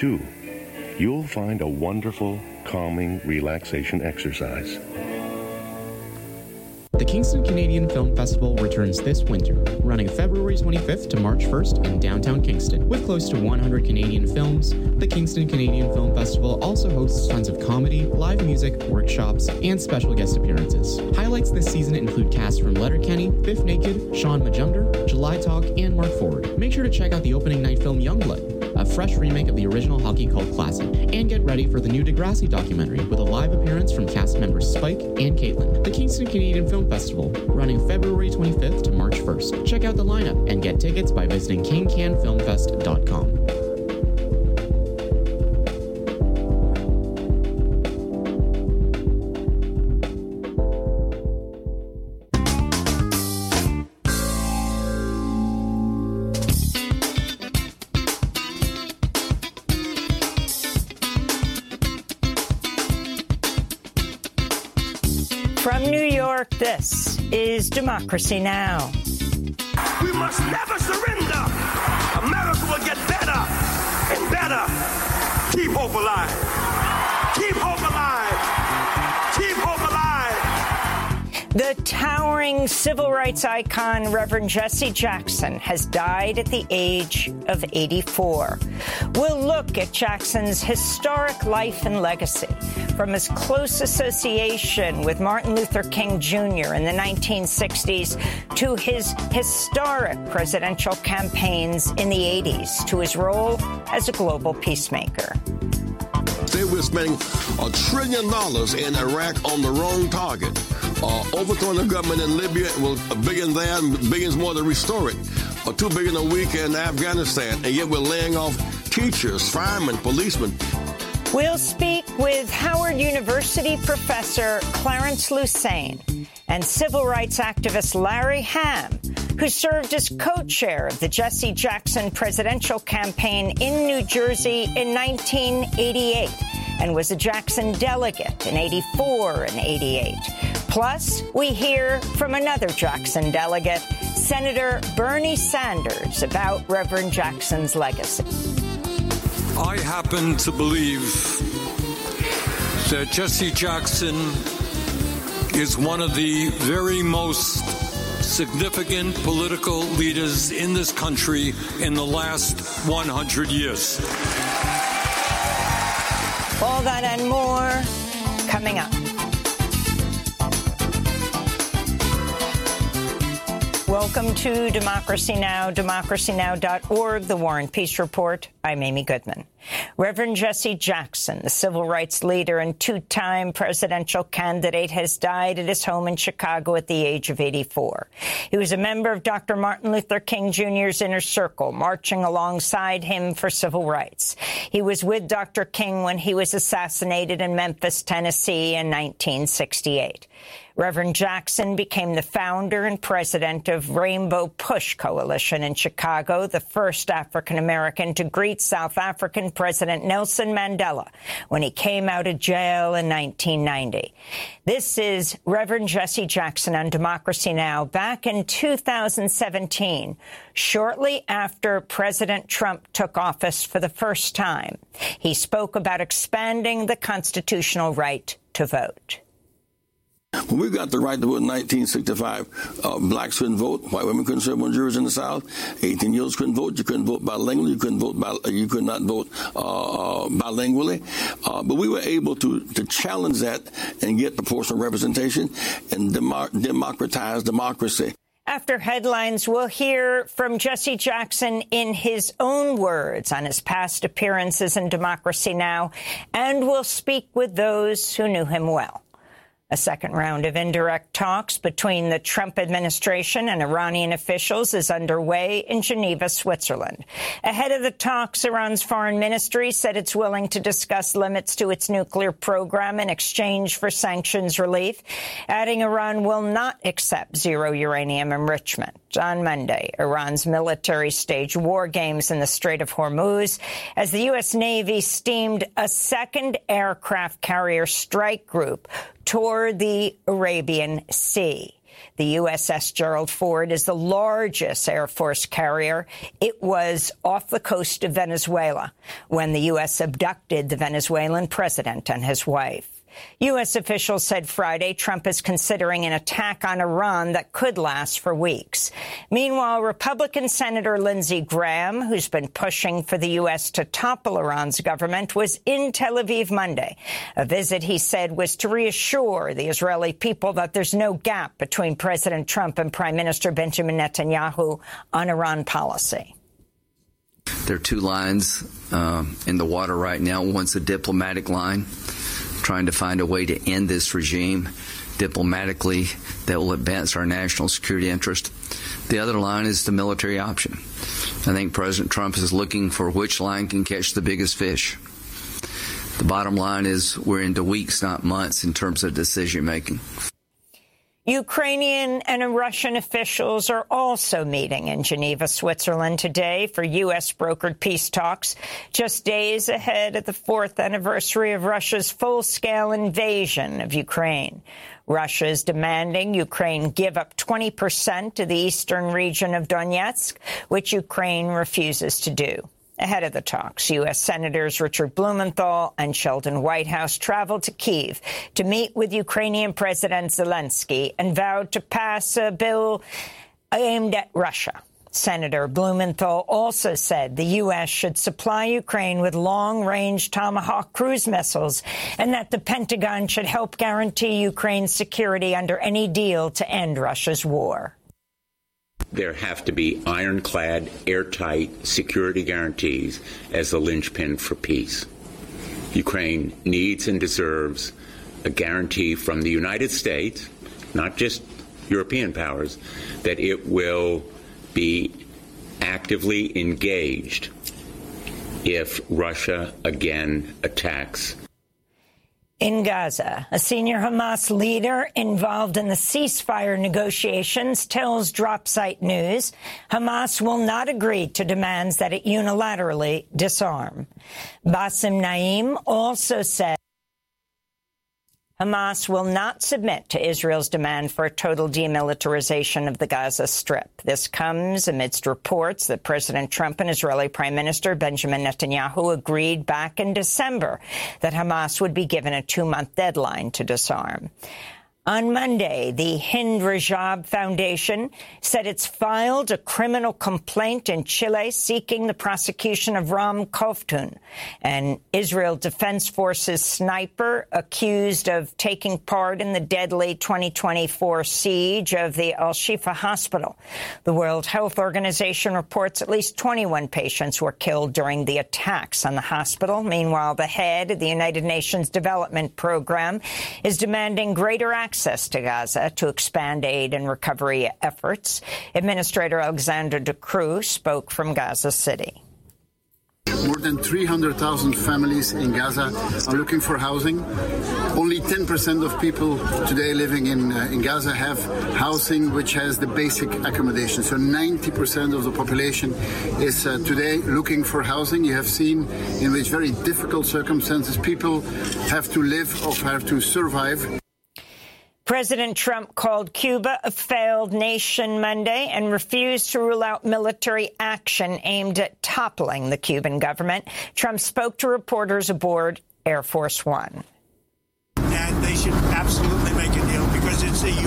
too, you'll find a wonderful, calming relaxation exercise. The Kingston Canadian Film Festival returns this winter, running February 25th to March 1st in downtown Kingston. With close to 100 Canadian films, the Kingston Canadian Film Festival also hosts tons of comedy, live music, workshops, and special guest appearances. Highlights this season include casts from Letterkenny, Biff Naked, Sean Majumder, July Talk, and Mark Ford. Make sure to check out the opening night film Youngblood, a fresh remake of the original hockey cult classic, and get ready for the new Degrassi documentary with a live appearance from cast members Spike and Caitlin. The Kingston Canadian Film Festival, running February 25th to March 1st. Check out the lineup and get tickets by visiting kingcanfilmfest.com. From New York, this is Democracy Now! We must never surrender. America will get better and better. Keep hope alive. Keep hope alive. Keep hope alive. The towering civil rights icon, Reverend Jesse Jackson, has died at the age of 84. We'll look at Jackson's historic life and legacy, from his close association with Martin Luther King Jr. in the 1960s to his historic presidential campaigns in the 80s, to his role as a global peacemaker. They were spending $1 trillion in Iraq on the wrong target. Overthrowing the government in Libya was $1 billion there and billions more to restore it. $2 billion a week in Afghanistan, and yet we're laying off teachers, firemen, policemen. We'll speak with Howard University professor Clarence Lusane and civil rights activist Larry Hamm, who served as co-chair of the Jesse Jackson presidential campaign in New Jersey in 1988 and was a Jackson delegate in 84 and 88. Plus, we hear from another Jackson delegate, Senator Bernie Sanders, about Reverend Jackson's legacy. I happen to believe that Jesse Jackson is one of the very most significant political leaders in this country in the last 100 years. All that and more coming up. Welcome to Democracy Now!, democracynow.org, The War and Peace Report. I'm Amy Goodman. Reverend Jesse Jackson, the civil rights leader and two-time presidential candidate, has died at his home in Chicago at the age of 84. He was a member of Dr. Martin Luther King Jr.'s inner circle, marching alongside him for civil rights. He was with Dr. King when he was assassinated in Memphis, Tennessee in 1968. Reverend Jackson became the founder and president of Rainbow Push Coalition in Chicago, the first African-American to greet South African President Nelson Mandela when he came out of jail in 1990. This is Reverend Jesse Jackson on Democracy Now! Back in 2017, shortly after President Trump took office for the first time, he spoke about expanding the constitutional right to vote. When we got the right to vote in 1965, blacks couldn't vote, white women couldn't serve on juries in the South, 18-year-olds couldn't vote, you couldn't vote bilingually, you could not vote bilingually. But we were able to challenge that and get proportional representation and democratize democracy. After headlines, we'll hear from Jesse Jackson in his own words on his past appearances in Democracy Now!, and we'll speak with those who knew him well. A second round of indirect talks between the Trump administration and Iranian officials is underway in Geneva, Switzerland. Ahead of the talks, Iran's foreign ministry said it's willing to discuss limits to its nuclear program in exchange for sanctions relief, adding Iran will not accept zero uranium enrichment. On Monday, Iran's military staged war games in the Strait of Hormuz as the U.S. Navy steamed a second aircraft carrier strike group toward the Arabian Sea. The USS Gerald Ford is the largest Air Force carrier. It was off the coast of Venezuela when the U.S. abducted the Venezuelan president and his wife. U.S. officials said Friday Trump is considering an attack on Iran that could last for weeks. Meanwhile, Republican Senator Lindsey Graham, who's been pushing for the U.S. to topple Iran's government, was in Tel Aviv Monday. A visit, he said, was to reassure the Israeli people that there's no gap between President Trump and Prime Minister Benjamin Netanyahu on Iran policy. There are two lines in the water right now. One's a diplomatic line, trying to find a way to end this regime diplomatically that will advance our national security interest. The other line is the military option. I think President Trump is looking for which line can catch the biggest fish. The bottom line is we're into weeks, not months, in terms of decision making. Ukrainian and Russian officials are also meeting in Geneva, Switzerland today for U.S.-brokered peace talks, just days ahead of the 4th anniversary of Russia's full-scale invasion of Ukraine. Russia is demanding Ukraine give up 20% of the eastern region of Donetsk, which Ukraine refuses to do. Ahead of the talks, U.S. Senators Richard Blumenthal and Sheldon Whitehouse traveled to Kyiv to meet with Ukrainian President Zelensky and vowed to pass a bill aimed at Russia. Senator Blumenthal also said the U.S. should supply Ukraine with long-range Tomahawk cruise missiles and that the Pentagon should help guarantee Ukraine's security under any deal to end Russia's war. There have to be ironclad, airtight security guarantees as the linchpin for peace. Ukraine needs and deserves a guarantee from the United States, not just European powers, that it will be actively engaged if Russia again attacks. In Gaza, a senior Hamas leader involved in the ceasefire negotiations tells DropSite News Hamas will not agree to demands that it unilaterally disarm. Bassem Naim also said Hamas will not submit to Israel's demand for a total demilitarization of the Gaza Strip. This comes amidst reports that President Trump and Israeli Prime Minister Benjamin Netanyahu agreed back in December that Hamas would be given a 2-month deadline to disarm. On Monday, the Hind Rajab Foundation said it's filed a criminal complaint in Chile seeking the prosecution of Ram Kovtun, an Israel Defense Forces sniper accused of taking part in the deadly 2024 siege of the Al-Shifa hospital. The World Health Organization reports at least 21 patients were killed during the attacks on the hospital. Meanwhile, the head of the United Nations Development Program is demanding greater access to Gaza to expand aid and recovery efforts. Administrator Alexander De Croo spoke from Gaza City. More than 300,000 families in Gaza are looking for housing. Only 10% of people today living in Gaza have housing which has the basic accommodation. So 90% of the population is today looking for housing. You have seen in which very difficult circumstances people have to live or have to survive. President Trump called Cuba a failed nation Monday and refused to rule out military action aimed at toppling the Cuban government. Trump spoke to reporters aboard Air Force One. And they should absolutely make a deal because it's really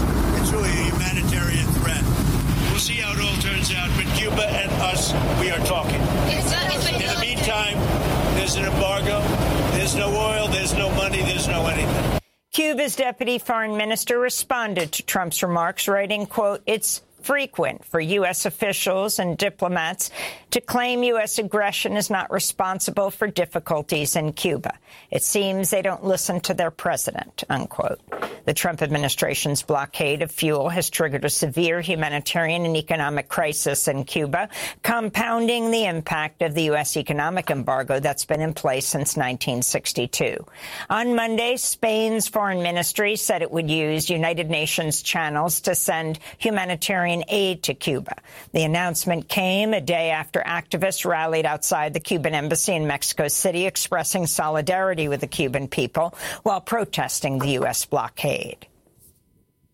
a humanitarian threat. We'll see how it all turns out, but Cuba and us, we are talking. In the meantime, there's an embargo, there's no oil, there's no money, there's no anything. Cuba's deputy foreign minister responded to Trump's remarks, writing, quote, "It's frequent for U.S. officials and diplomats to claim U.S. aggression is not responsible for difficulties in Cuba. It seems they don't listen to their president," unquote. The Trump administration's blockade of fuel has triggered a severe humanitarian and economic crisis in Cuba, compounding the impact of the U.S. economic embargo that's been in place since 1962. On Monday, Spain's foreign ministry said it would use United Nations channels to send humanitarian aid to Cuba. The announcement came a day after activists rallied outside the Cuban embassy in Mexico City, expressing solidarity with the Cuban people while protesting the U.S. blockade.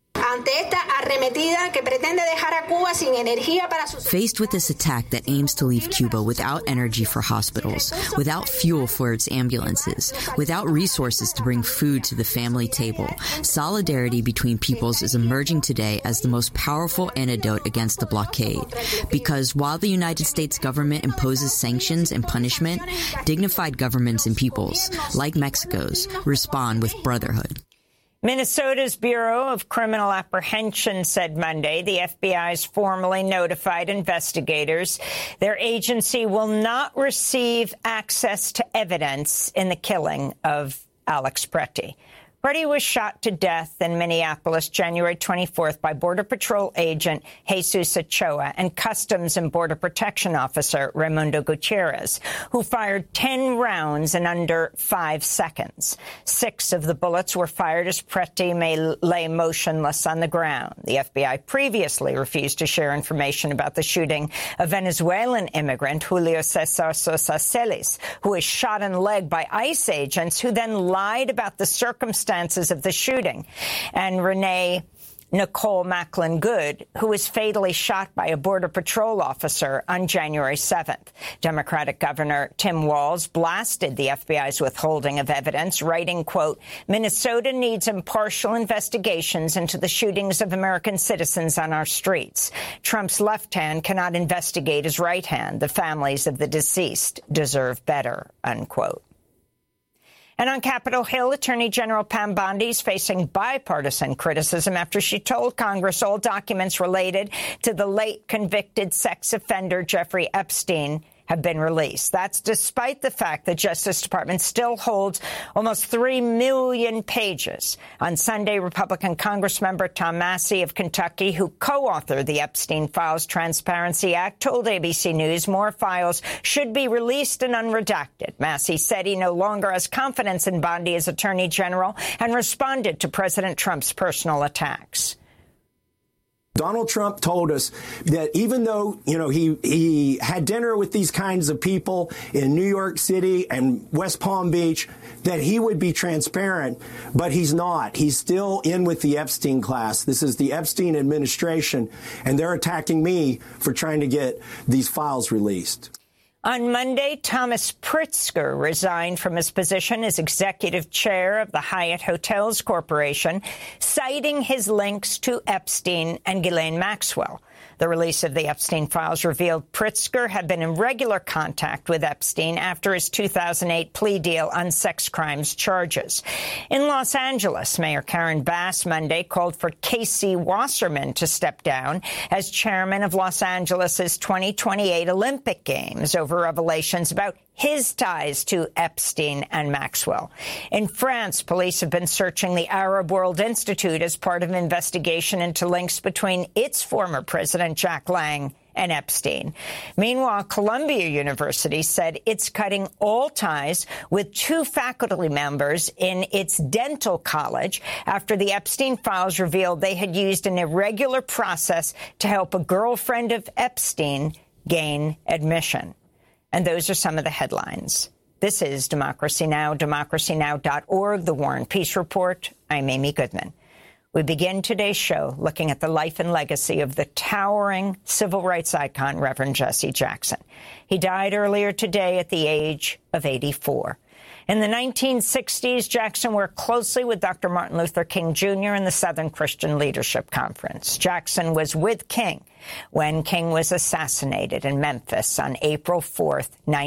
Faced with this attack that aims to leave Cuba without energy for hospitals, without fuel for its ambulances, without resources to bring food to the family table, solidarity between peoples is emerging today as the most powerful antidote against the blockade. Because while the United States government imposes sanctions and punishment, dignified governments and peoples, like Mexico's, respond with brotherhood. Minnesota's Bureau of Criminal Apprehension said Monday the FBI's formally notified investigators their agency will not receive access to evidence in the killing of Alex Preti. Preti was shot to death in Minneapolis January 24th by Border Patrol agent Jesus Ochoa and Customs and Border Protection officer Raimundo Gutierrez, who fired 10 rounds in under 5 seconds. 6 of the bullets were fired as Preti lay motionless on the ground. The FBI previously refused to share information about the shooting of Venezuelan immigrant Julio Cesar Sosa Celis, who was shot in the leg by ICE agents who then lied about the circumstances of the shooting, and Renee Nicole Macklin Good, who was fatally shot by a Border Patrol officer on January 7th. Democratic Governor Tim Walz blasted the FBI's withholding of evidence, writing, quote, Minnesota needs impartial investigations into the shootings of American citizens on our streets. Trump's left hand cannot investigate his right hand. The families of the deceased deserve better, unquote. And on Capitol Hill, Attorney General Pam Bondi is facing bipartisan criticism after she told Congress all documents related to the late convicted sex offender Jeffrey Epstein have been released. That's despite the fact the Justice Department still holds almost 3 million pages. On Sunday, Republican Congressmember Tom Massie of Kentucky, who co-authored the Epstein Files Transparency Act, told ABC News more files should be released and unredacted. Massie said he no longer has confidence in Bondi as Attorney General and responded to President Trump's personal attacks. Donald Trump told us that even though, he had dinner with these kinds of people in New York City and West Palm Beach, that he would be transparent, but he's not. He's still in with the Epstein class. This is the Epstein administration, and they're attacking me for trying to get these files released. On Monday, Thomas Pritzker resigned from his position as executive chair of the Hyatt Hotels Corporation, citing his links to Epstein and Ghislaine Maxwell. The release of the Epstein files revealed Pritzker had been in regular contact with Epstein after his 2008 plea deal on sex crimes charges. In Los Angeles, Mayor Karen Bass Monday called for Casey Wasserman to step down as chairman of Los Angeles' 2028 Olympic Games over revelations about his ties to Epstein and Maxwell. In France, police have been searching the Arab World Institute as part of an investigation into links between its former president, Jack Lang, and Epstein. Meanwhile, Columbia University said it's cutting all ties with 2 faculty members in its dental college after the Epstein files revealed they had used an irregular process to help a girlfriend of Epstein gain admission. And those are some of the headlines. This is Democracy Now!, democracynow.org, The War and Peace Report. I'm Amy Goodman. We begin today's show looking at the life and legacy of the towering civil rights icon, Reverend Jesse Jackson. He died earlier today at the age of 84. In the 1960s, Jackson worked closely with Dr. Martin Luther King Jr. in the Southern Christian Leadership Conference. Jackson was with King when King was assassinated in Memphis on April 4th,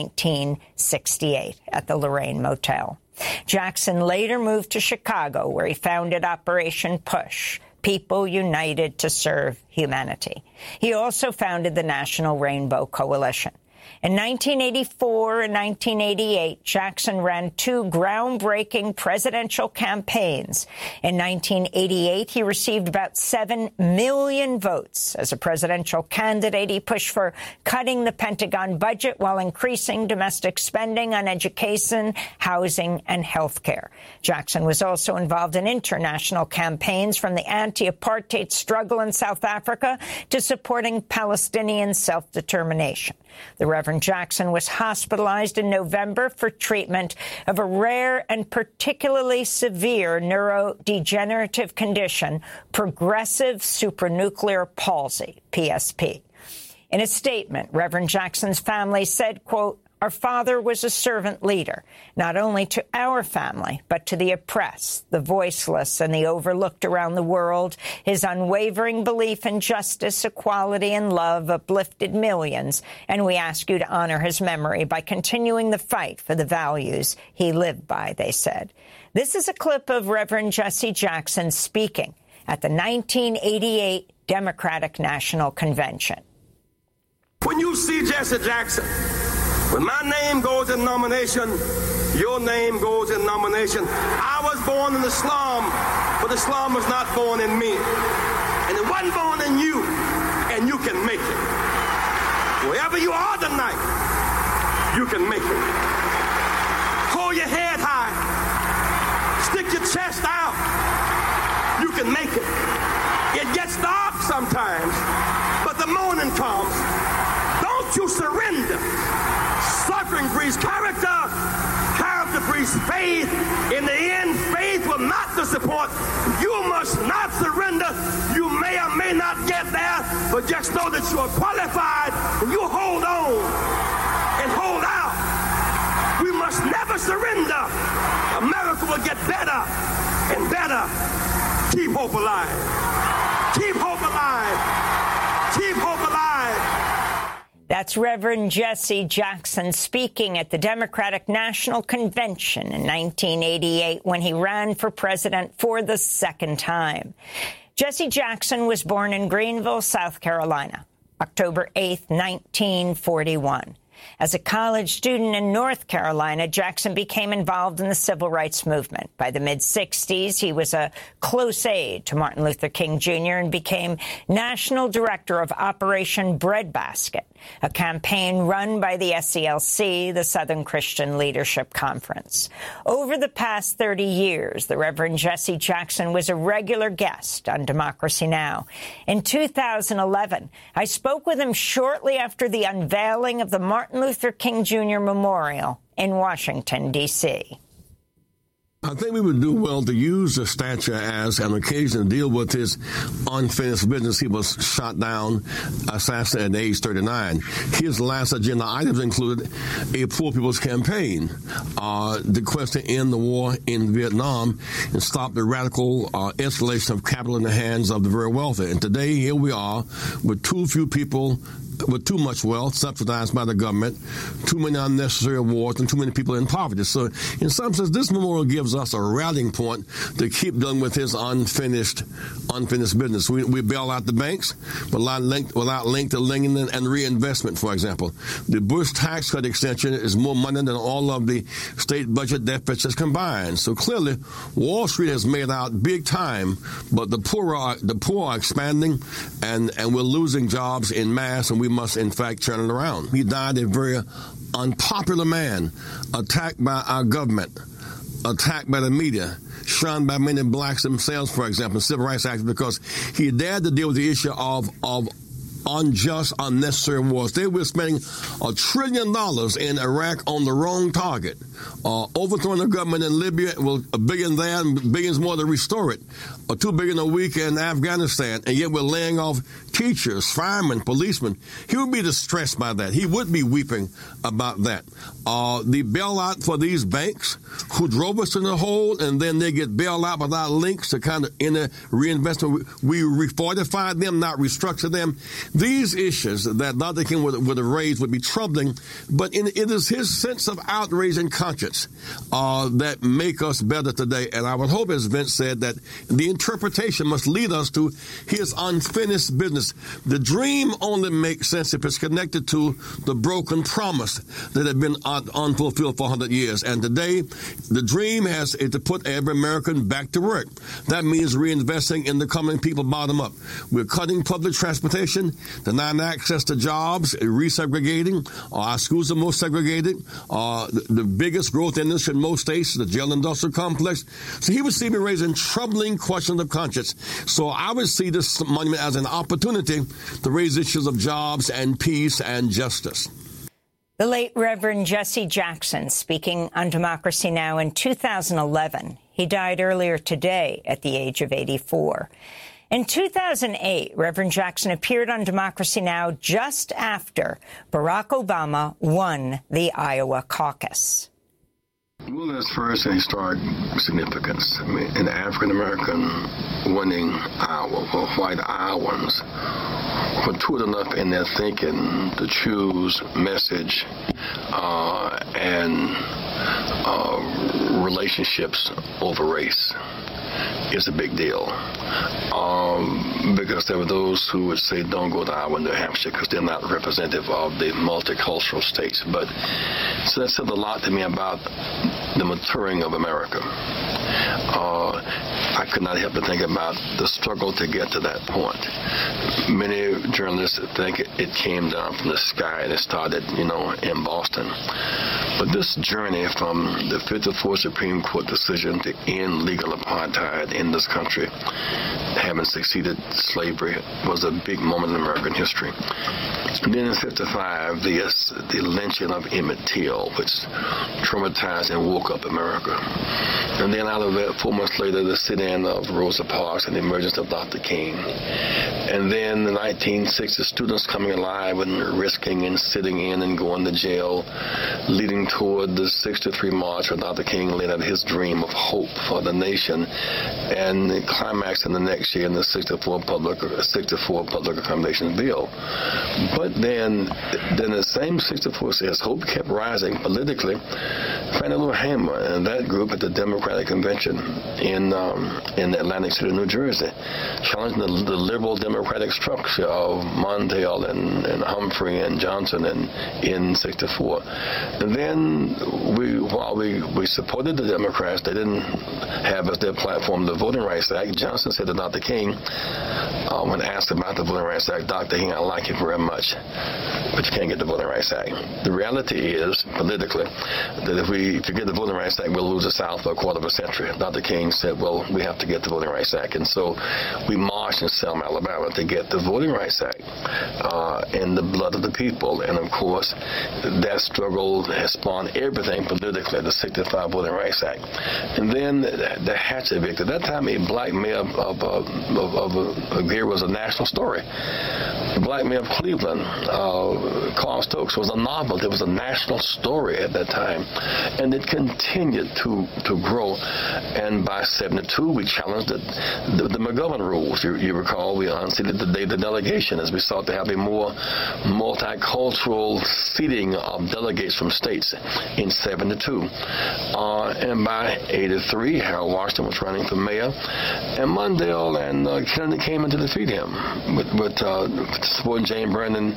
1968, at the Lorraine Motel. Jackson later moved to Chicago, where he founded Operation PUSH, People United to Serve Humanity. He also founded the National Rainbow Coalition. In 1984 and 1988, Jackson ran 2 groundbreaking presidential campaigns. In 1988, he received about 7 million votes. As a presidential candidate, he pushed for cutting the Pentagon budget while increasing domestic spending on education, housing, and health care. Jackson was also involved in international campaigns, from the anti-apartheid struggle in South Africa to supporting Palestinian self-determination. The Reverend Jackson was hospitalized in November for treatment of a rare and particularly severe neurodegenerative condition, progressive supranuclear palsy, PSP. In a statement, Reverend Jackson's family said, quote, "Our father was a servant leader, not only to our family, but to the oppressed, the voiceless, and the overlooked around the world. His unwavering belief in justice, equality, and love uplifted millions, and we ask you to honor his memory by continuing the fight for the values he lived by," they said. This is a clip of Reverend Jesse Jackson speaking at the 1988 Democratic National Convention. When you see Jesse Jackson, when my name goes in nomination, your name goes in nomination. I was born in the slum, but the slum was not born in me. And it wasn't born in you, and you can make it. Wherever you are tonight, you can make it. Hold your head high. Stick your chest out. You can make it. It gets dark sometimes, but the morning comes. Don't you surrender. Suffering breeds character. Character breeds faith. In the end, faith will not disappoint. You must not surrender. You may or may not get there, but just know that you are qualified. And you hold on and hold out. We must never surrender. America will get better and better. Keep hope alive. Keep hope alive. Keep hope alive. That's Reverend Jesse Jackson speaking at the Democratic National Convention in 1988 when he ran for president for the second time. Jesse Jackson was born in Greenville, South Carolina, October 8, 1941. As a college student in North Carolina, Jackson became involved in the civil rights movement. By the mid-'60s, he was a close aide to Martin Luther King Jr. and became national director of Operation Breadbasket, a campaign run by the SCLC, the Southern Christian Leadership Conference. Over the past 30 years, the Reverend Jesse Jackson was a regular guest on Democracy Now! In 2011, I spoke with him shortly after the unveiling of the Martin Luther King Jr. Memorial in Washington, D.C. I think we would do well to use the statue as an occasion to deal with his unfinished business. He was shot down, assassinated at age 39. His last agenda items included a poor people's campaign, the quest to end the war in Vietnam and stop the radical escalation of capital in the hands of the very wealthy. And today, here we are with too few people with too much wealth subsidized by the government, too many unnecessary wars, and too many people in poverty. So in some sense, this memorial gives us a rallying point to keep dealing with his unfinished business. We bail out the banks without link to lending and reinvestment, for example. The Bush tax cut extension is more money than all of the state budget deficits combined. So clearly, Wall Street has made out big time, but the poor are expanding, and we're losing jobs in mass, and we must, in fact, turn it around. He died a very unpopular man, attacked by our government, attacked by the media, shunned by many blacks themselves, for example, civil rights activists, because he dared to deal with the issue of unjust, unnecessary wars. They were spending $1 trillion in Iraq on the wrong target. Overthrowing the government in Libya, well, $1 billion there and billions more to restore it. $2 billion a week in Afghanistan, and yet we're laying off teachers, firemen, policemen. He would be distressed by that. He would be weeping about that. The bailout for these banks who drove us in the hole, and then they get bailed out without links to kind of in a reinvestment. We refortified them, not restructured them. These issues that Dr. King would have raised would be troubling, but it is his sense of outrage and conscience that make us better today. And I would hope, as Vince said, that the interpretation must lead us to his unfinished business. The dream only makes sense if it's connected to the broken promise that had been unfulfilled for 100 years. And today, the dream is to put every American back to work. That means reinvesting in the common people bottom up. We're cutting public transportation, denying access to jobs, resegregating. Our schools are most segregated. The biggest growth industry in most states is the jail industrial complex. So he would see me raising troubling questions of conscience. So I would see this monument as an opportunity to raise issues of jobs and peace and justice. The late Reverend Jesse Jackson speaking on Democracy Now! In 2011. He died earlier today at the age of 84. In 2008, Reverend Jackson appeared on Democracy Now! Just after Barack Obama won the Iowa caucus. Well, that's first a historic significance. I mean, an African-American winning Iowa, or white Iowans, matured enough in their thinking to choose message and relationships over race. It's a big deal. Because there were those who would say don't go to Iowa and New Hampshire because they're not representative of the multicultural states. But so that said a lot to me about the maturing of America. I could not help but think about the struggle to get to that point. Many journalists think it came down from the sky and it started, in Boston. But this journey from the 54 Supreme Court decision to end legal apartheid in this country, having succeeded slavery, was a big moment in American history. And then in 55, the lynching of Emmett Till, which traumatized and woke up America. And then out of that, 4 months later, the sit-in of Rosa Parks and the emergence of Dr. King. And then the 1960s, students coming alive and risking and sitting in and going to jail, leading toward the 63 March where Dr. King laid out his dream of hope for the nation, and the climax in the next year in the 64 Public Accommodations Bill. But then the same 64 says hope kept rising politically. Fannie Lou Hamer and that group at the Democratic Convention in Atlantic City, New Jersey, challenging the liberal Democratic structure of Mondale and Humphrey and Johnson in 64. And then while we supported the Democrats, they didn't have as their platform the Voting Rights Act. Johnson said to Dr. King, when asked about the Voting Rights Act, Dr. King, I like you very much, but you can't get the Voting Rights Act. The reality is, politically, that if we get the Voting Rights Act, we'll lose the South for a quarter of a century. Dr. King said, well, we have to get the Voting Rights Act. And so we marched in Selma, Alabama to get the Voting Rights Act in the blood of the people. And, of course, that struggle has spawned everything politically, the 65 Voting Rights Act. And then the Hatchet victory. At that time, a black mayor of Gary was a national story. The black mayor of Cleveland, Carl Stokes, was a novel. It was a national story at that time. And it continued to grow. And by 72, we challenged the McGovern rules. You recall, we unseated the delegation as we sought to have a more multicultural seating of delegates from states in 72. And by 83, Harold Washington was running for mayor. And Mondale and Kennedy came in to defeat him with supporting Jane Brennan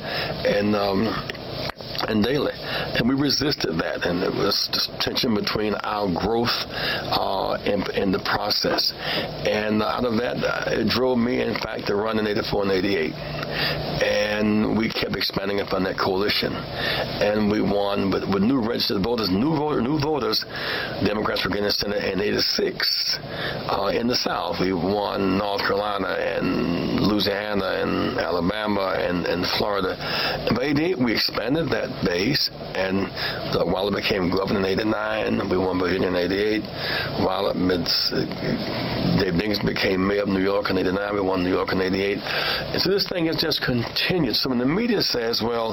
and Daley. And we resisted that, and it was this tension between our growth and the process. And out of that, it drove me, in fact, to run in 84 and 88. And we kept expanding upon that coalition. And we won, but with new registered voters, new voters, Democrats were getting the Senate in 86. In the South, we won North Carolina and Louisiana and Alabama and Florida. And by 88, we expanded that base, and Doug Waller became governor in 89. We won Virginia in 88. Dave Dinkins became mayor of New York in 89. We won New York in 88. And so this thing has just continued. So when the media says, well,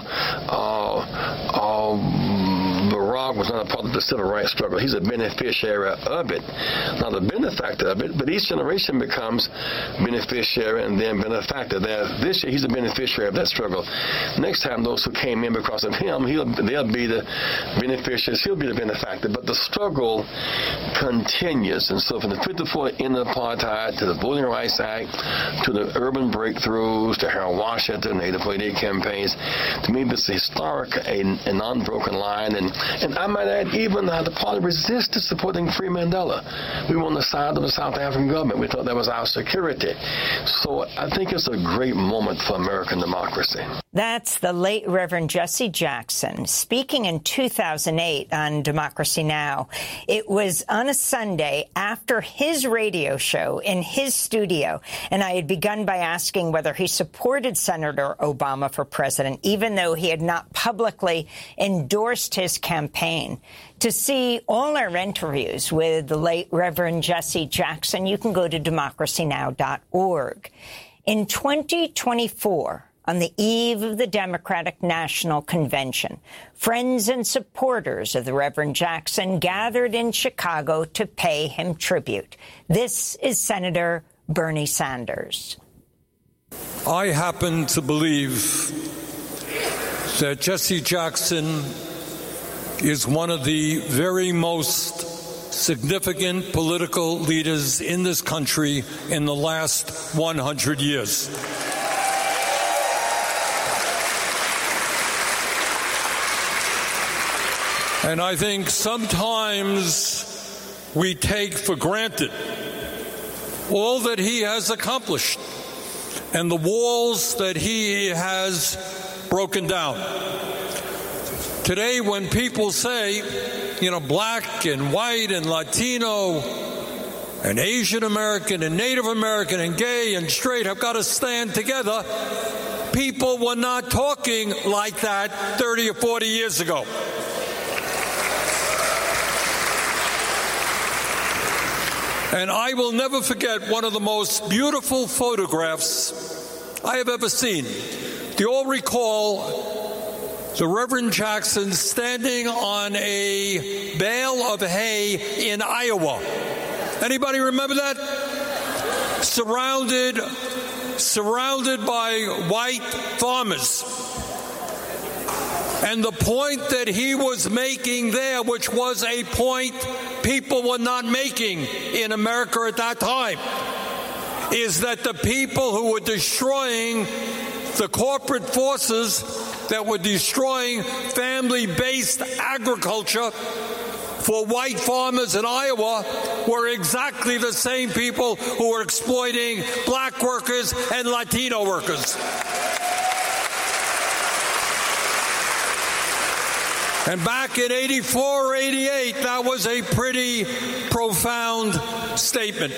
Barack was not a part of the civil rights struggle, he's a beneficiary of it, not a benefactor of it, but each generation becomes beneficiary and then benefactor. This year, he's a beneficiary of that struggle. Next time, those who came in because of him, they'll be the beneficiaries, he'll be the benefactor, but the struggle continues. And so from the 54 end of apartheid to the Voting Rights Act to the urban breakthroughs to Harold Washington, 84-88 campaigns, to me, this is historic, an unbroken line. And I might add, even the party resisted supporting Free Mandela. We were on the side of the South African government. We thought that was our security. So I think it's a great moment for American democracy. That's the late Reverend Jesse Jackson speaking in 2008 on Democracy Now! It was on a Sunday after his radio show in his studio, and I had begun by asking whether he supported Senator Obama for president, even though he had not publicly endorsed his campaign. To see all our interviews with the late Reverend Jesse Jackson, you can go to democracynow.org. In 2024, on the eve of the Democratic National Convention, friends and supporters of the Reverend Jackson gathered in Chicago to pay him tribute. This is Senator Bernie Sanders. I happen to believe that Jesse Jackson is one of the very most significant political leaders in this country in the last 100 years. And I think sometimes we take for granted all that he has accomplished and the walls that he has broken down. Today, when people say, black and white and Latino and Asian American and Native American and gay and straight have got to stand together, people were not talking like that 30 or 40 years ago. And I will never forget one of the most beautiful photographs I have ever seen. Do you all recall the Reverend Jackson standing on a bale of hay in Iowa? Anybody remember that? Surrounded by white farmers. And the point that he was making there, which was a point people were not making in America at that time, is that the people who were destroying the corporate forces that were destroying family-based agriculture for white farmers in Iowa were exactly the same people who were exploiting black workers and Latino workers. And back in 84 or 88, that was a pretty profound statement.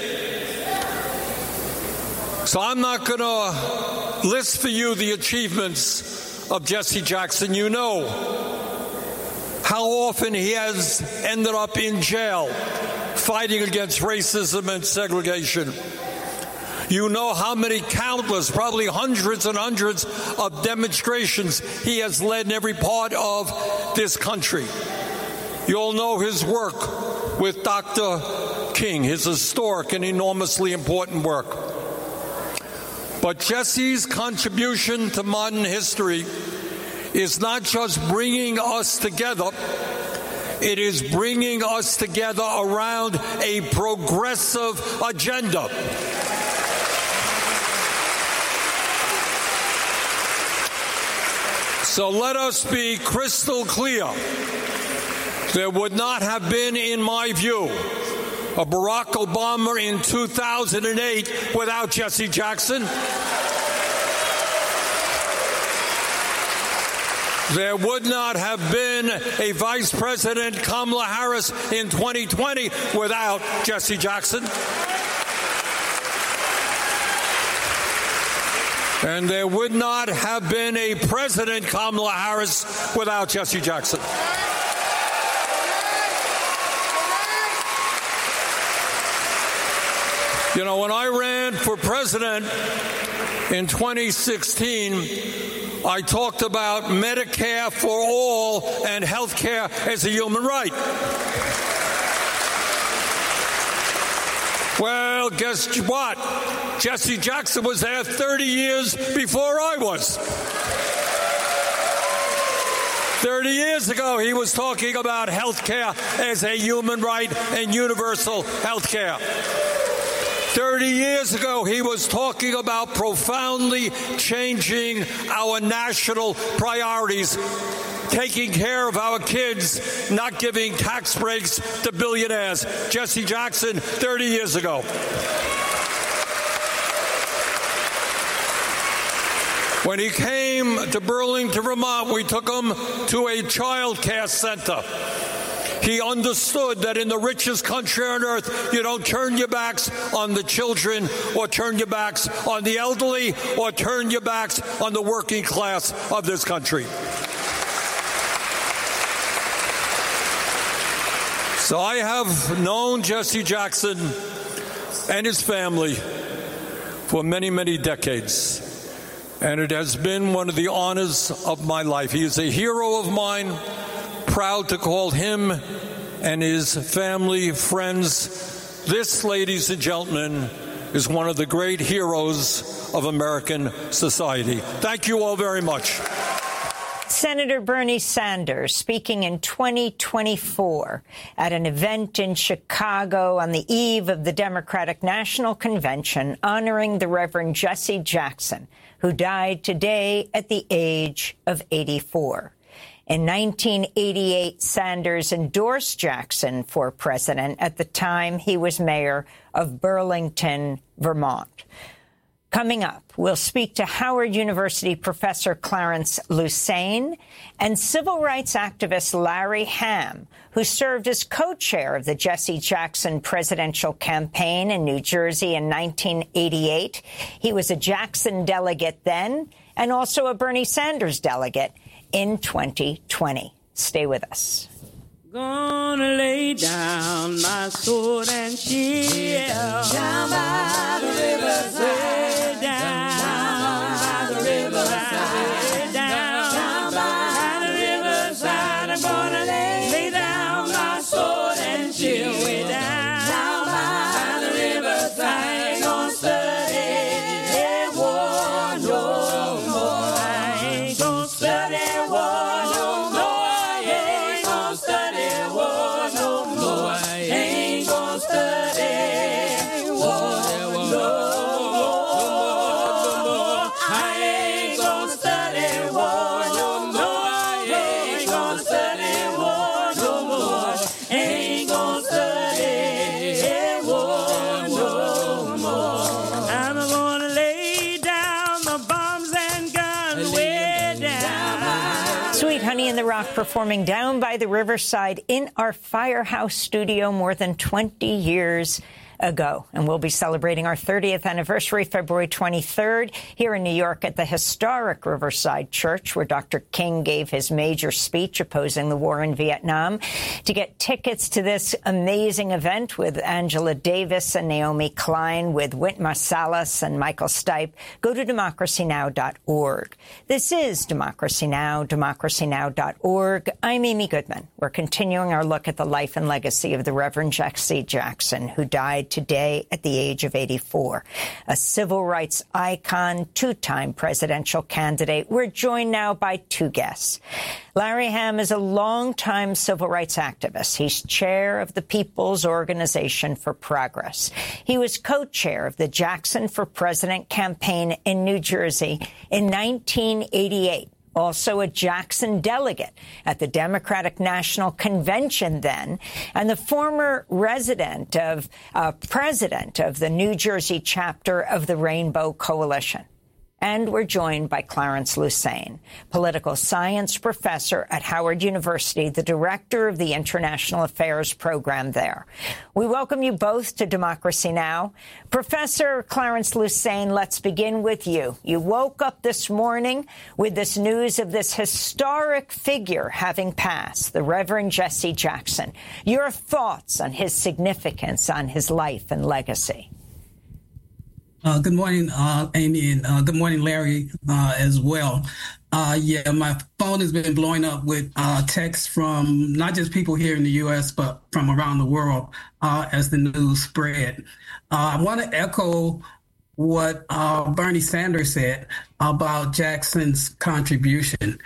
So I'm not going to list for you the achievements of Jesse Jackson. You know how often he has ended up in jail fighting against racism and segregation. You know how many countless, probably hundreds and hundreds of demonstrations he has led in every part of this country. You all know his work with Dr. King, his historic and enormously important work. But Jesse's contribution to modern history is not just bringing us together, it is bringing us together around a progressive agenda. So let us be crystal clear. There would not have been, in my view, a Barack Obama in 2008 without Jesse Jackson. There would not have been a Vice President Kamala Harris in 2020 without Jesse Jackson. And there would not have been a President Kamala Harris without Jesse Jackson. You know, when I ran for president in 2016, I talked about Medicare for all and health care as a human right. Well, guess what? Jesse Jackson was there 30 years before I was. 30 years ago, he was talking about health care as a human right and universal health care. 30 years ago, he was talking about profoundly changing our national priorities, taking care of our kids, not giving tax breaks to billionaires. Jesse Jackson, 30 years ago. When he came to Burlington, Vermont, we took him to a child care center. He understood that in the richest country on earth, you don't turn your backs on the children or turn your backs on the elderly or turn your backs on the working class of this country. So I have known Jesse Jackson and his family for many, many decades. And it has been one of the honors of my life. He is a hero of mine, proud to call him and his family friends. This, ladies and gentlemen, is one of the great heroes of American society. Thank you all very much. Senator Bernie Sanders speaking in 2024 at an event in Chicago on the eve of the Democratic National Convention honoring the Reverend Jesse Jackson, who died today at the age of 84. In 1988, Sanders endorsed Jackson for president. At the time, he was mayor of Burlington, Vermont. Coming up, we'll speak to Howard University professor Clarence Lusane and civil rights activist Larry Hamm, who served as co-chair of the Jesse Jackson presidential campaign in New Jersey in 1988. He was a Jackson delegate then and also a Bernie Sanders delegate in 2020. Stay with us. Gonna lay down my sword and shield down by the riverside, down by the riverside, down by the riverside. I'm gonna lay down my sword and shield way down by the riverside. Ain't gonna study war no more. I ain't gonna study war no more. Performing Down by the Riverside in our Firehouse studio more than 20 years ago. And we'll be celebrating our 30th anniversary, February 23rd, here in New York at the historic Riverside Church, where Dr. King gave his major speech opposing the war in Vietnam. To get tickets to this amazing event with Angela Davis and Naomi Klein, with Wynton Marsalis and Michael Stipe, go to democracynow.org. This is Democracy Now!, democracynow.org. I'm Amy Goodman. We're continuing our look at the life and legacy of the Reverend Jesse Jackson, who died today at the age of 84. A civil rights icon, two-time presidential candidate. We're joined now by two guests. Larry Hamm is a longtime civil rights activist. He's chair of the People's Organization for Progress. He was co-chair of the Jackson for President campaign in New Jersey in 1988. Also a Jackson delegate at the Democratic National Convention then, and the former president of the New Jersey chapter of the Rainbow Coalition. And we're joined by Clarence Lusane, political science professor at Howard University, the director of the International Affairs program there. We welcome you both to Democracy Now! Professor Clarence Lusane, let's begin with you. You woke up this morning with this news of this historic figure having passed, the Reverend Jesse Jackson. Your thoughts on his significance, on his life and legacy? Good morning, Amy, and good morning, Larry, as well. My phone has been blowing up with texts from not just people here in the U.S., but from around the world as the news spread. I want to echo what Bernie Sanders said about Jackson's contribution.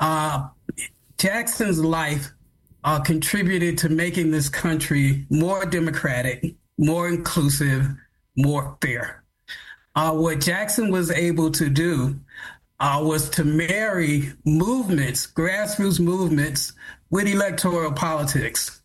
Jackson's life contributed to making this country more democratic, more inclusive, more fair. What Jackson was able to do was to marry movements, grassroots movements, with electoral politics,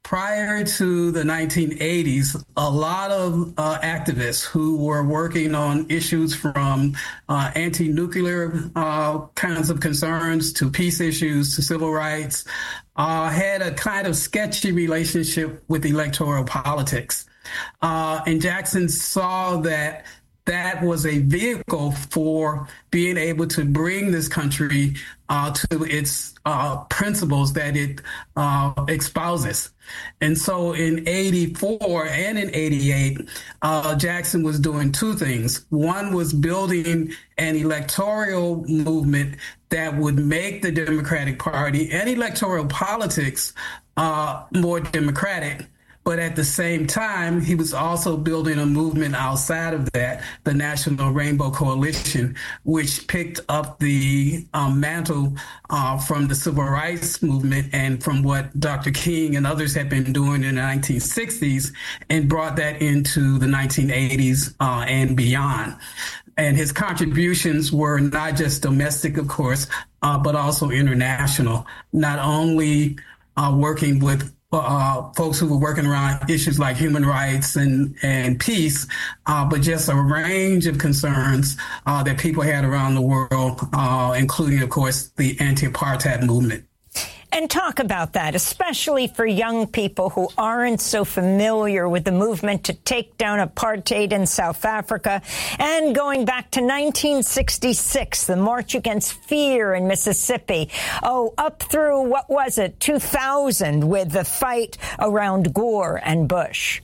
prior to the 1980s, a lot of activists who were working on issues from anti-nuclear kinds of concerns to peace issues to civil rights had a kind of sketchy relationship with electoral politics. And Jackson saw that was a vehicle for being able to bring this country to its principles that it espouses. And so in 84 and in 88, Jackson was doing two things. One was building an electoral movement that would make the Democratic Party and electoral politics more democratic. But at the same time, he was also building a movement outside of that, the National Rainbow Coalition, which picked up the mantle from the Civil Rights Movement and from what Dr. King and others had been doing in the 1960s and brought that into the 1980s and beyond. And his contributions were not just domestic, of course, but also international, not only working with folks who were working around issues like human rights and peace, but just a range of concerns that people had around the world, including, of course, the anti-apartheid movement. And talk about that, especially for young people who aren't so familiar with the movement to take down apartheid in South Africa. And going back to 1966, the March Against Fear in Mississippi. Oh, up through, 2000 with the fight around Gore and Bush.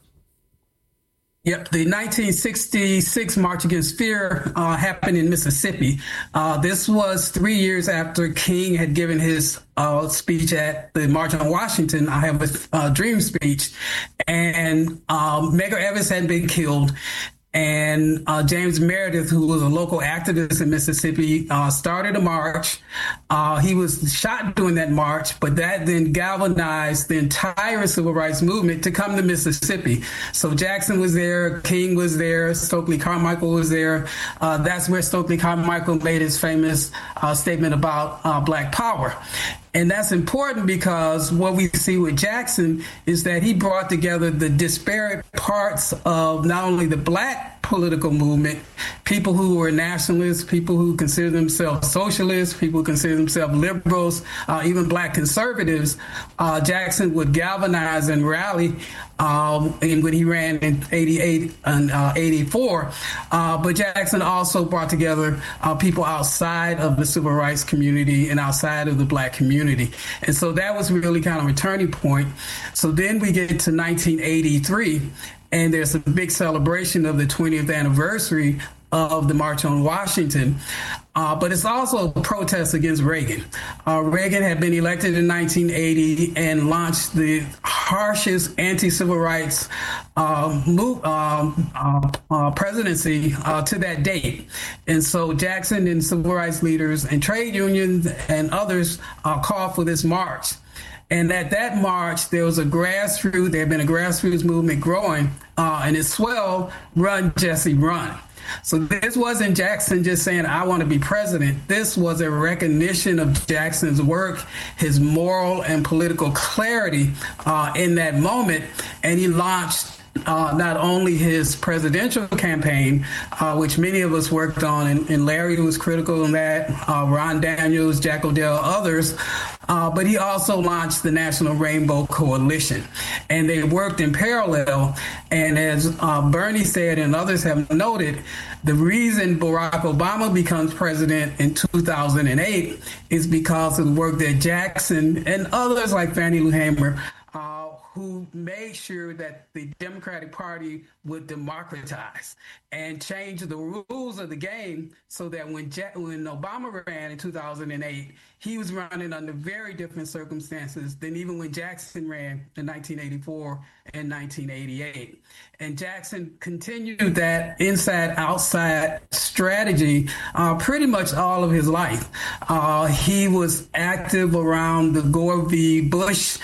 Yep, the 1966 March Against Fear happened in Mississippi. This was 3 years after King had given his speech at the March on Washington, I Have a Dream speech, and Medgar Evers had been killed. And James Meredith, who was a local activist in Mississippi, started a march. He was shot during that march, but that then galvanized the entire civil rights movement to come to Mississippi. So Jackson was there, King was there, Stokely Carmichael was there. That's where Stokely Carmichael made his famous statement about Black Power. And that's important because what we see with Jackson is that he brought together the disparate parts of not only the Black political movement, people who were nationalists, people who consider themselves socialists, people who consider themselves liberals, even Black conservatives. Jackson would galvanize and rally when he ran in 88 and 84. But Jackson also brought together people outside of the civil rights community and outside of the Black community. And so that was really kind of a turning point. So then we get to 1983, and there's a big celebration of the 20th anniversary of the March on Washington. But it's also a protest against Reagan. Reagan had been elected in 1980 and launched the harshest anti-civil rights presidency to that date. And so Jackson and civil rights leaders and trade unions and others called for this march. And at that march, there had been a grassroots movement growing, and it swelled, Run, Jesse, Run. So this wasn't Jackson just saying, I want to be president. This was a recognition of Jackson's work, his moral and political clarity in that moment. And he launched not only his presidential campaign, which many of us worked on, and Larry was critical in that, Ron Daniels, Jack O'Dell, others, but he also launched the National Rainbow Coalition. And they worked in parallel. And as Bernie said and others have noted, the reason Barack Obama becomes president in 2008 is because of the work that Jackson and others like Fannie Lou Hamer who made sure that the Democratic Party would democratize and change the rules of the game so that when Obama ran in 2008, he was running under very different circumstances than even when Jackson ran in 1984 and 1988. And Jackson continued that inside-outside strategy pretty much all of his life. He was active around the Gore v. Bush